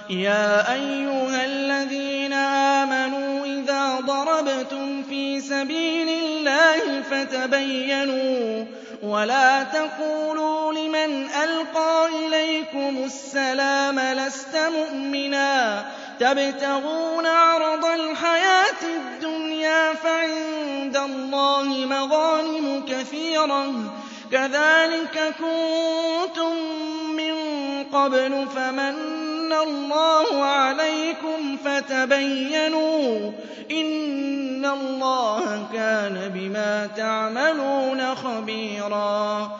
يَا أَيُّهَا الَّذِينَ آمَنُوا إِذَا ضَرَبْتُمْ فِي سَبِيلِ اللَّهِ فَتَبَيَّنُوا وَلَا تَقُولُوا لِمَنْ أَلْقَىٰ إِلَيْكُمُ السَّلَامَ لَسْتَ مُؤْمِنًا تَبْتَغُونَ عَرَضَ الْحَيَاةِ الدُّنْيَا فَعِندَ اللَّهِ مَغَانِمُ كَثِيرَةٌ كَذَٰلِكَ كُنتُم مِّن قَبْلُ فَمَنَّ اللَّهُ عَلَيْكُمْ فَتَبَيَّنُوا ۚ إِنَّ اللَّهَ كَانَ بِمَا تَعْمَلُونَ خَبِيرًا